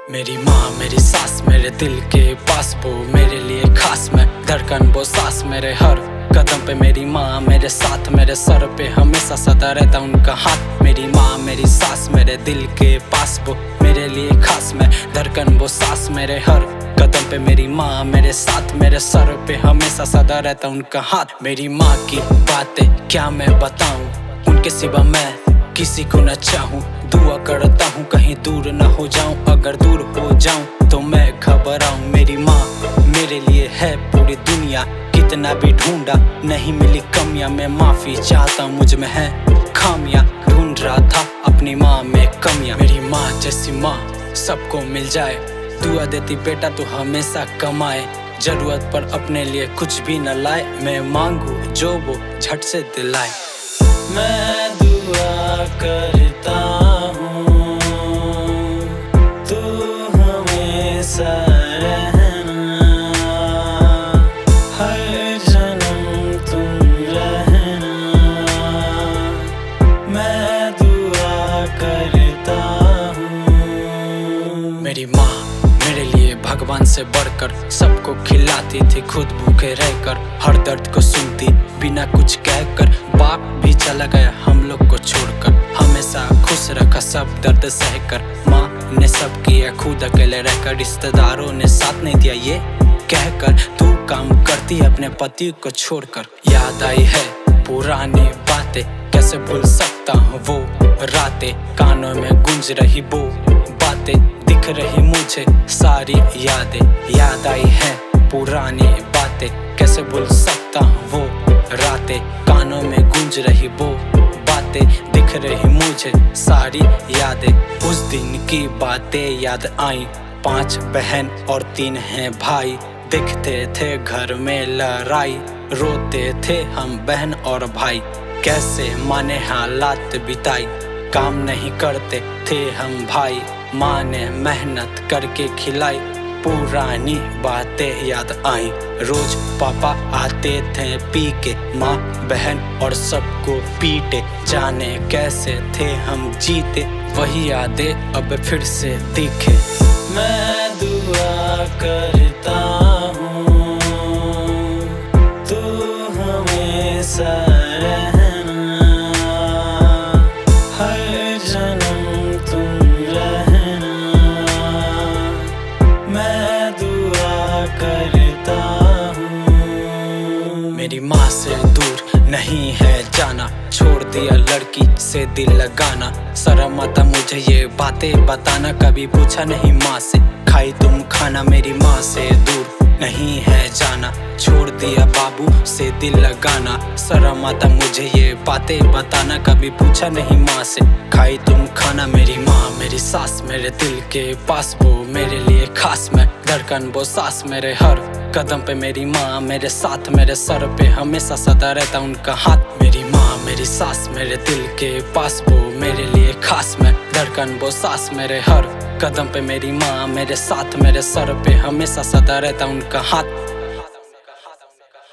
मेरी माँ मेरी सास मेरे दिल के पास, वो मेरे लिए खास। मैं धड़कन वो सांस मेरे हर कदम पे। मेरी माँ मेरे साथ, मेरे सर पे हमेशा सदा रहता उनका हाथ। मेरी माँ मेरी सास मेरे दिल के पास, वो मेरे लिए खास। मैं धड़कन वो सांस मेरे हर कदम पे। मेरी माँ मेरे साथ, मेरे सर पे हमेशा सदा रहता उनका हाथ। मेरी माँ की बातें क्या मैं बताऊं, उनके सिवा मैं किसी को न चाहूं। दुआ करता हूँ कहीं दूर न हो जाऊं, अगर दूर हो जाऊं तो मैं घबराऊं। मेरी माँ मेरे लिए है पूरी दुनिया, कितना भी ढूंढा नहीं मिली कमियां। मैं माफी चाहता हूँ, मुझ में है खामियां, ढूंढ रहा था अपनी माँ में कमियां। मेरी माँ जैसी माँ सबको मिल जाए, दुआ देती बेटा तू हमेशा कमाए। जरूरत पर अपने लिए कुछ भी न लाए, मैं मांगू जो वो झट से दिलाए। मैं दुआ करता हूँ तू हमेशा रहना, हर जन्म तुम रहना। मैं दुआ करता हूँ। मेरी माँ मेरे लिए भगवान से बढ़कर सबको खिलाती थी, खुद भूखे रहकर हर दर्द को सुनती बिना कुछ कहकर। बाप भी चला गया हम लोग को छोड़कर, हमेशा खुश रखा सब दर्द सहकर। माँ ने सब किया खुद अकेले रहकर, रिश्तेदारों ने साथ नहीं दिया ये कहकर तू काम करती अपने पति को छोड़कर। याद आई है पुरानी बातें, कैसे भूल सकता हूँ वो रातें। कानों में गूंज रही वो बातें, दिख रही मुझे सारी यादें। याद आई है पुरानी बातें, कैसे भूल सकता हूँ वो रातें। कानों में गूंज रही वो बातें, दिख रही मुझे सारी यादें। उस दिन की बातें याद आई, 5 बहन और 3 हैं भाई। देखते थे घर में लड़ाई, रोते थे हम बहन और भाई। कैसे माने हालात बिताई, काम नहीं करते थे हम भाई। माँ ने मेहनत करके खिलाई, पुरानी बातें याद आई। रोज पापा आते थे पी के, माँ बहन और सबको पीटे। जाने कैसे थे हम जीते, वही यादें अब फिर से दिखे। मैं दुआ करता हूँ तू हमेशा रहना, हर जन्म तुम रहना। मैं दुआ करता हूँ। मेरी माँ से दूर नहीं है जाना, छोड़ दिया लड़की से दिल लगाना। शर्म आता मुझे ये बातें बताना, कभी पूछा नहीं माँ से खाई तुम खाना। मेरी माँ से दूर नहीं है जाना, छोड़ दिया बाबू से दिल लगाना। शर्म आता मुझे ये बातें बताना, कभी पूछा नहीं माँ से खाई तुम खाना। मेरी माँ मेरी सास मेरे दिल के पास, वो मेरे लिए खास। मैं धड़कन वो सांस मेरे हर कदम पे। मेरी माँ मेरे साथ, मेरे सर पे हमेशा सदा रहता उनका हाथ। मेरी माँ मेरी सास मेरे दिल के पास, वो मेरे लिए खास। मैं धड़कन वो सांस मेरे हर कदम पे। मेरी माँ मेरे साथ, मेरे सर पे हमेशा सदा रहता उनका हाथ।